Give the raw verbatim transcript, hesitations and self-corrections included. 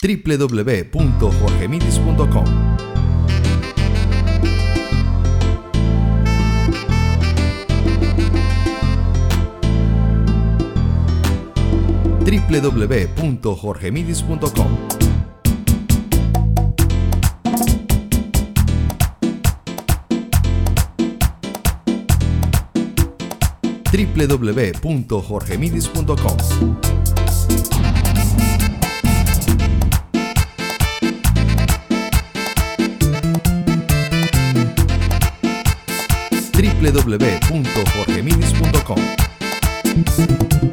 w w w punto jorge midis punto com. w w w punto jorge midis punto com. w w w punto jorge midis punto com. w w w punto jorge midis punto com.